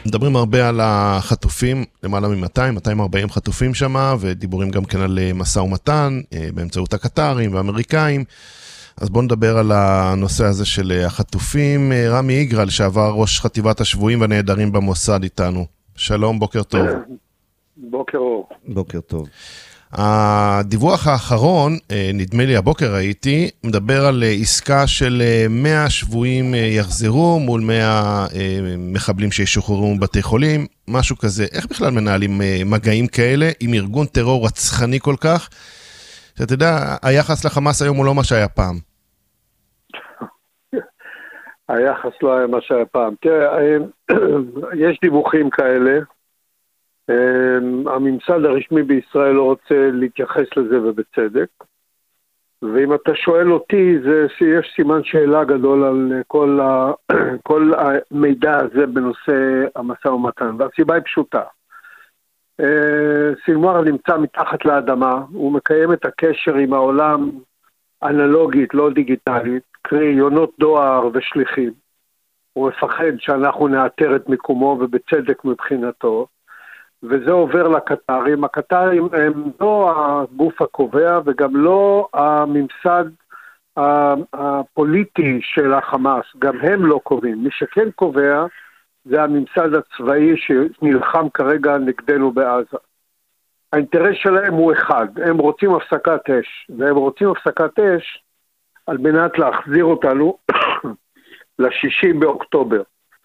מדברים הרבה על החטופים, למעלה מ-200, 240 חטופים שם, ודיבורים גם כן על משא ומתן, באמצעות הקטרים והאמריקאים. אז בואו נדבר על הנושא הזה של החטופים. רמי איגרא, לשעבר ראש חטיבת השבויים והנעדרים במוסד איתנו. שלום, בוקר טוב. בוקר אור. בוקר טוב. הדיווח האחרון, נדמה לי הבוקר ראיתי, מדבר על עסקה של 100 שבויים יחזרו מול 100 מחבלים שישוחררו מבתי חולים, משהו כזה. איך בכלל מנהלים מגעים כאלה עם ארגון טרור רצחני כל כך? שאתה יודע, היחס לחמאס היום הוא לא מה שהיה פעם. היחס לא היה מה שהיה פעם. תראה, יש דיווחים כאלה. הממסד הרשמי בישראל לא רוצה להתייחס לזה ובצדק. ואם אתה שואל אותי, יש סימן שאלה גדול על כל המידע הזה בנושא המשא ומתן. והסיבה היא פשוטה. סינואר נמצא מתחת לאדמה, הוא מקיים את הקשר עם העולם אנלוגית, לא דיגיטלית, קרי יונות דואר ושליחים. הוא מפחד שאנחנו נאתר את מקומו ובצדק מבחינתו, וזה עובר לקטרים. הקטרים הם לא הגוף הקובע וגם לא הממסד הפוליטי של החמאס, גם הם לא קובעים. מי שכן קובע זה הממסד הצבאי שנלחם כרגע נגדנו בעזה. האינטרס שלהם הוא אחד, הם רוצים הפסקת אש, והם רוצים הפסקת אש על מנת להחזיר אותנו ל-6 באוקטובר.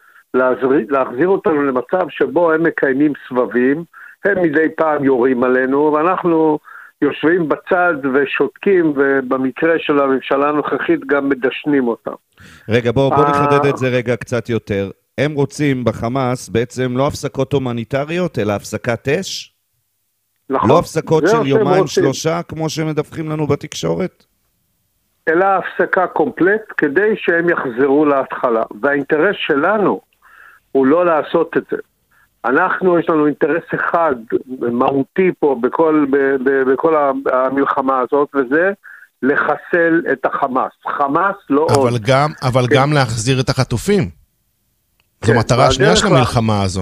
להחזיר אותנו למצב שבו הם מקיימים סבבים, הם מדי פעם יורים עלינו, ואנחנו יושבים בצד ושותקים, ובמקרה של הממשלה הנוכחית גם מדשנים אותם. רגע, בוא נחדד את זה רגע קצת יותר. הם רוצים בחמאס בעצם לא הפסקות הומניטריות, אלא הפסקת אש? נכון. לא הפסקות של יומיים שלושה, כמו שמדווחים לנו בתקשורת? אלא הפסקה קומפלט, כדי שהם יחזרו להתחלה. והאינטרס שלנו הוא לא לעשות את זה. יש לנו אינטרס אחד, מהותי פה, בכל המלחמה הזאת, וזה לחסל את החמאס. חמאס לא עוד. אבל גם להחזיר את החטופים. זו מטרה השנייה של המלחמה הזו.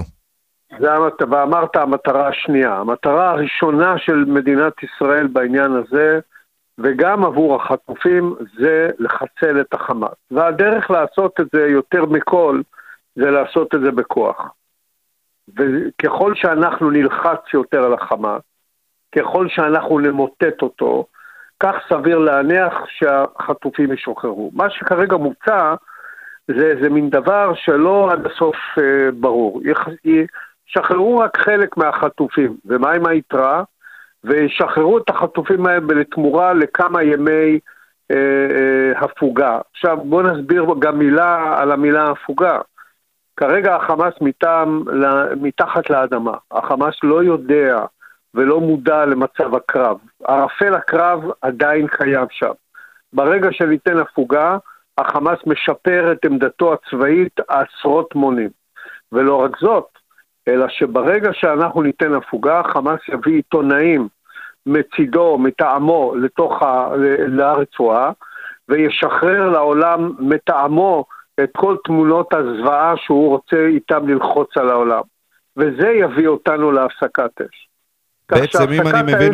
ואמרת המטרה השנייה. המטרה הראשונה של מדינת ישראל בעניין הזה, וגם עבור החטופים, זה לחסל את החמאס. והדרך לעשות את זה יותר מכל, זה לעשות את זה בכוח. וככל שאנחנו נלחץ יותר על החמאס, ככל שאנחנו נמוטט אותו, כך סביר להניח שהחטופים ישוחררו. מה שכרגע מוצע, זה מין דבר שלא עד הסוף ברור. ישחררו רק חלק מהחטופים, ומה עם היתרה? וישחררו את החטופים האלה לתמורה לכמה ימי הפוגה. עכשיו בוא נסביר גם מילה על המילה הפוגה. כרגע החמאס מתחת לאדמה. החמאס לא יודע ולא מודע למצב הקרב. ערפל הקרב עדיין קיים שם. ברגע שניתן הפוגה, החמאס משפר את עמדתו הצבאית עשרות מונים. ולא רק זאת, אלא שברגע שאנחנו ניתן הפוגה, חמאס יביא עיתונאים מצידו, מטעמו, לרצועה, וישחרר לעולם מטעמו את כל תמונות הזוועה שהוא רוצה איתם ללחוץ על העולם. וזה יביא אותנו להפסקת אש. בעצם אם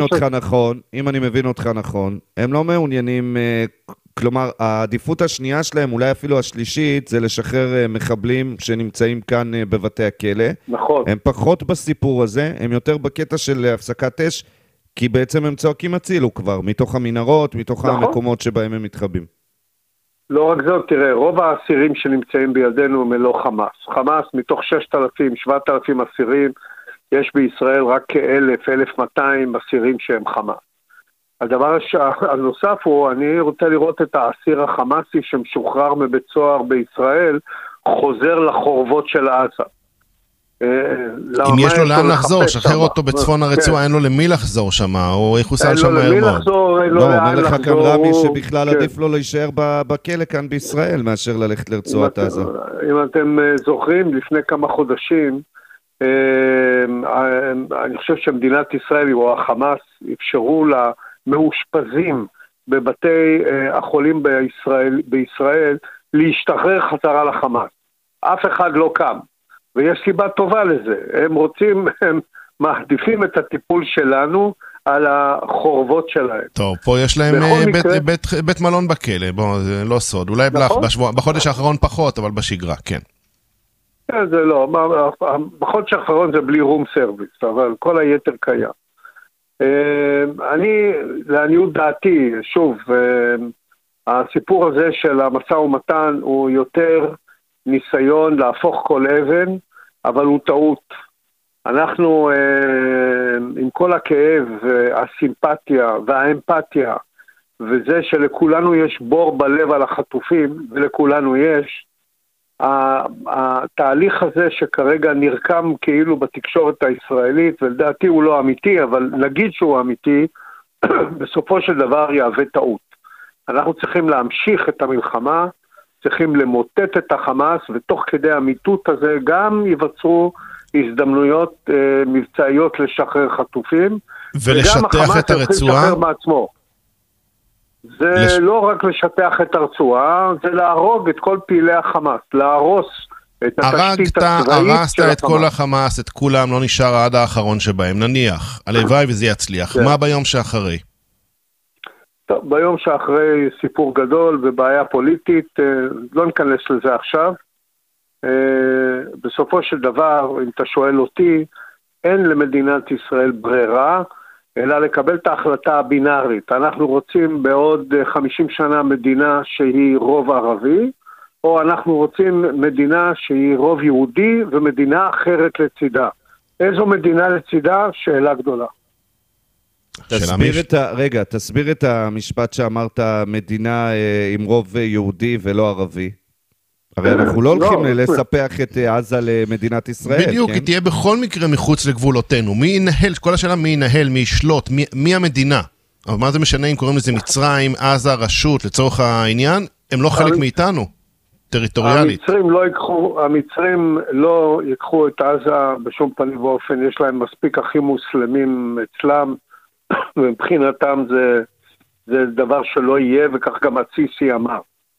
אני מבין אותך נכון, הם לא מעוניינים, כלומר העדיפות השנייה שלהם, אולי אפילו השלישית, זה לשחרר מחבלים שנמצאים כאן בבתי הכלא. נכון. הם פחות בסיפור הזה, הם יותר בקטע של הפסקת אש, כי בעצם הם צועקים הצילו כבר, מתוך המנהרות, מתוך נכון. המקומות שבהם הם מתחבאים. לא רק זאת, תראה, רוב האסירים שנמצאים בידינו הם לא חמאס. חמאס מתוך 6,000, 7,000 אסירים, יש בישראל רק כ-1,200 אסירים שהם חמאס. הדבר הנוסף הוא, אני רוצה לראות את האסיר החמאסי שמשוחרר מבית סוהר בישראל, חוזר לחורבות של עזה. אם יש לו לאן לחזור, שחרר אותו בצפון הרצועה, אין לו למי לחזור שם, או יחוסל שם מהר מאוד. אין לו למי לחזור, אין לו לאן לחזור. אומר לך כאן רמי שבכלל עדיף לו להישאר בכלא כאן בישראל, מאשר ללכת לרצועת עזה. אם אתם זוכרים, לפני כמה חודשים, אני חושב שמדינת ישראל, או החמאס, אפשרו למאושפזים בבתי החולים בישראל, להשתחרר חזרה לחמאס. אף אחד לא קם. ויש סיבה טובה לזה. הם מעדיפים את הטיפול שלנו על החורבות שלהם. טוב, פה יש להם בית מלון בכלא, בוא, זה לא סוד. אולי בחודש האחרון פחות, אבל בשגרה, כן. זה לא, בחודש האחרון זה בלי רום סרוויס, אבל כל היתר קיים. לעניות דעתי, שוב, הסיפור הזה של המשא ומתן הוא יותר ניסיון להפוך כל אבן, אבל הוא טעות. אנחנו, עם כל הכאב, הסימפתיה והאמפתיה, וזה שלכולנו יש בור בלב על החטופים, ולכולנו יש, התהליך הזה שכרגע נרקם כאילו בתקשורת הישראלית, ולדעתי הוא לא אמיתי, אבל נגיד שהוא אמיתי, בסופו של דבר יהווה טעות. אנחנו צריכים להמשיך את המלחמה, צריכים למוטט את החמאס, ותוך כדי המיטוט הזה גם ייווצרו הזדמנויות מבצעיות לשחרר חטופים, ולשטח את הרצועה. זה לא רק לשטח את הרצועה, זה להרוג את כל פעילי החמאס, להרוס את התשתית הצבאית של החמאס. הרסת את כל החמאס, את כולם, לא נשאר עד האחרון שבהם, נניח, הלוואי וזה יצליח. מה ביום שאחרי? טוב, ביום שאחרי סיפור גדול ובעיה פוליטית, לא ניכנס לזה עכשיו. בסופו של דבר, אם אתה שואל אותי, אין למדינת ישראל ברירה, אלא לקבל את ההחלטה הבינארית. אנחנו רוצים בעוד 50 שנה מדינה שהיא רוב ערבי, או אנחנו רוצים מדינה שהיא רוב יהודי ומדינה אחרת לצידה. איזו מדינה לצידה? שאלה גדולה. תסביר את המשפט שאמרת, מדינה עם רוב יהודי ולא ערבי. הרי אנחנו לא הולכים לספח את עזה למדינת ישראל. בדיוק, היא תהיה בכל מקרה מחוץ לגבולותינו. מי ינהל, כל השאלה מי ינהל, מי ישלוט, מי המדינה. אבל מה זה משנה אם קוראים לזה מצרים, עזה, רשות, לצורך העניין, הם לא חלק מאיתנו, טריטוריאלית. המצרים לא ייקחו את עזה בשום פנים ואופן, יש להם מספיק אחים מוסלמים אצלם, ומבחינתם זה דבר שלא יהיה, וכך גם הציסי אמר.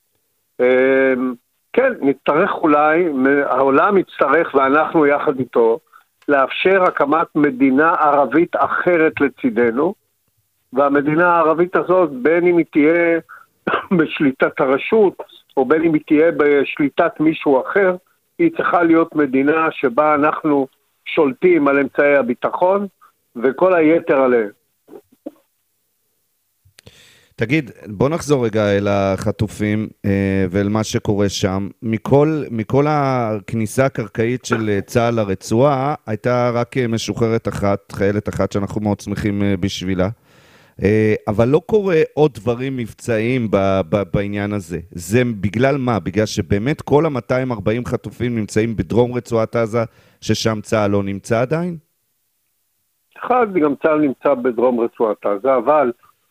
כן, נצטרך אולי, העולם יצטרך ואנחנו יחד איתו, לאפשר הקמת מדינה ערבית אחרת לצידנו, והמדינה הערבית הזאת, בין אם היא תהיה בשליטת הרשות, או בין אם היא תהיה בשליטת מישהו אחר, היא צריכה להיות מדינה שבה אנחנו שולטים על אמצעי הביטחון, וכל היתר עליהם. תגיד, בוא נחזור רגע אל החטופים ואל מה שקורה שם. מכל הכניסה הקרקעית של צה"ל לרצועה, הייתה רק משוחררת אחת, חיילת אחת שאנחנו מאוד שמחים בשבילה. אבל לא קורה עוד דברים מבצעיים בעניין הזה. זה בגלל מה? בגלל שבאמת כל ה-240 חטופים נמצאים בדרום רצועת עזה, ששם צה"ל לא נמצא עדיין? אחד, גם צה"ל נמצא בדרום רצועת עזה, אבל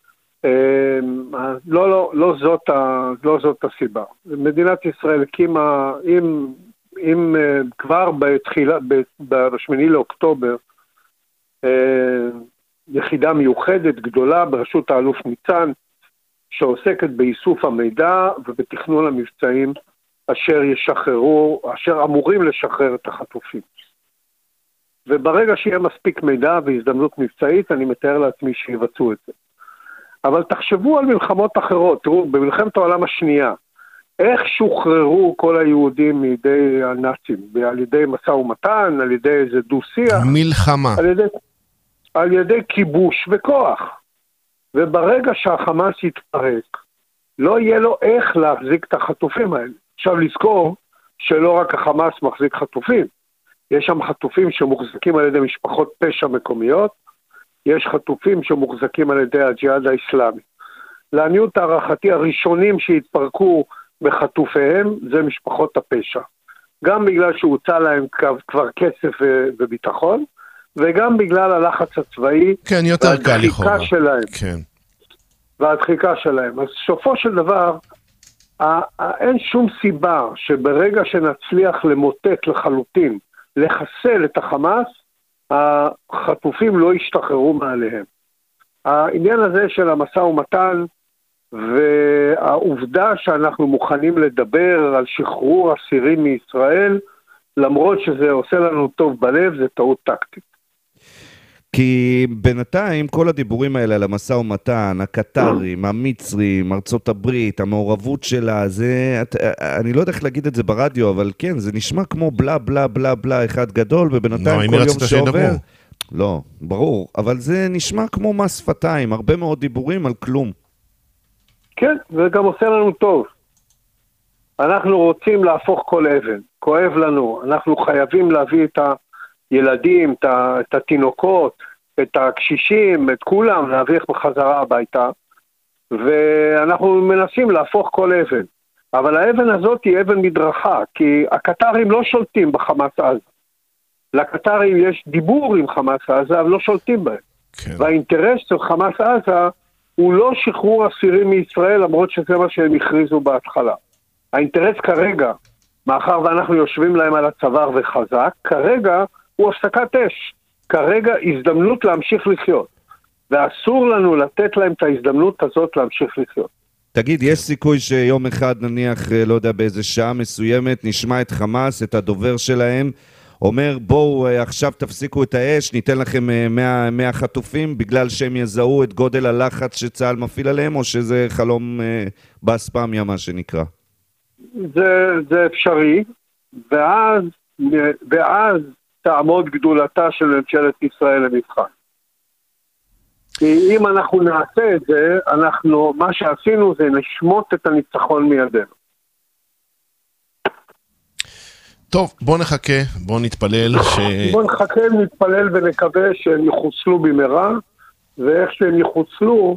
לא זאת הסיבה. מדינת ישראל הקימה, אם כבר ב-8 לאוקטובר, יחידה מיוחדת גדולה ברשות האלוף ניצן, שעוסקת באיסוף המידע ובתכנון המבצעים אשר אמורים לשחרר את החטופים. וברגע שיהיה מספיק מידע והזדמנות מבצעית, אני מתאר לעצמי שיבצעו את זה. אבל תחשבו על מלחמות אחרות. תראו, במלחמת העולם השנייה, איך שוחררו כל היהודים מידי הנאצים? על ידי משא ומתן, על ידי איזה דו-שיח? מלחמה. על ידי כיבוש וכוח. וברגע שהחמאס יתפרק, לא יהיה לו איך להחזיק את החטופים האלה. עכשיו לזכור שלא רק החמאס מחזיק חטופים. יש שם חטופים שמוחזקים על ידי משפחות פשע מקומיות, יש חטופים שמוחזקים על ידי הג'יהאד האסלאמי. לעניות הערכתי, הראשונים שהתפרקו בחטופיהם זה משפחות הפשע. גם בגלל שהוצא להם כבר כסף וביטחון, וגם בגלל הלחץ הצבאי, כן, יותר קל לכאורה. שלהם. כן. והדחיקה שלהם. אז סופו של דבר, אין שום סיבה שברגע שנצליח למוטט לחלוטין, לחסל את החמאס, החטופים לא ישתחררו מעליהם. העניין הזה של המשא ומתן, והעובדה שאנחנו מוכנים לדבר על שחרור אסירים מישראל, למרות שזה עושה לנו טוב בלב, זה טעות טקטית. כי בינתיים כל הדיבורים האלה על המשא ומתן, הקטרים, המצרים, ארצות הברית, המעורבות שלה, זה, אני לא יודע איך להגיד את זה ברדיו, אבל כן, זה נשמע כמו בלה בלה בלה בלה אחד גדול, ובינתיים כל יום שעובר... לא, ברור, אבל זה נשמע כמו מס שפתיים, הרבה מאוד דיבורים על כלום. כן, זה גם עושה לנו טוב. אנחנו רוצים להפוך כל אבן, כואב לנו, אנחנו חייבים להביא את הילדים, את התינוקות, את הקשישים, את כולם, להביא בחזרה הביתה, ואנחנו מנסים להפוך כל אבן. אבל האבן הזאת היא אבן מדרכה, כי הקטרים לא שולטים בחמאס עזה. לקטרים יש דיבור עם חמאס עזה, אבל לא שולטים בהם. כן. והאינטרס של חמאס עזה הוא לא שחרור אסירים מישראל, למרות שזה מה שהם הכריזו בהתחלה. האינטרס כרגע, מאחר ואנחנו יושבים להם על הצוואר וחזק, כרגע הוא הפסקת אש. כרגע הזדמנות להמשיך לחיות. ואסור לנו לתת להם את ההזדמנות הזאת להמשיך לחיות. תגיד, יש סיכוי שיום אחד נניח, לא יודע, באיזה שעה מסוימת, נשמע את חמאס, את הדובר שלהם, אומר, בואו עכשיו תפסיקו את האש, ניתן לכם 100 חטופים, בגלל שהם יזהו את גודל הלחץ שצה"ל מפעיל עליהם, או שזה חלום באספמיה, מה שנקרא? זה אפשרי, ואז תעמוד גדולתה של ממשלת ישראל למבחן. כי אם אנחנו נעשה את זה, מה שעשינו זה נשמוט את הניצחון מידינו. טוב, בוא נחכה, בוא נתפלל בוא נחכה, נתפלל ונקווה שהם יחוסלו במהרה, ואיך שהם יחוסלו,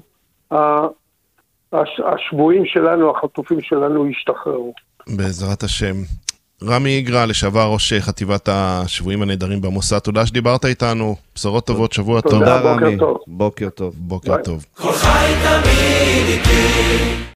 השבויים שלנו, החטופים שלנו ישתחררו. בעזרת השם. רמי איגרא, לשעבר ראש חטיבת השבויים הנהדרים במוסד, תודה שדיברת איתנו, בשורות טובות, שבוע טוב. תודה רמי, בוקר טוב. בוקר טוב. כל חי תמיד איתי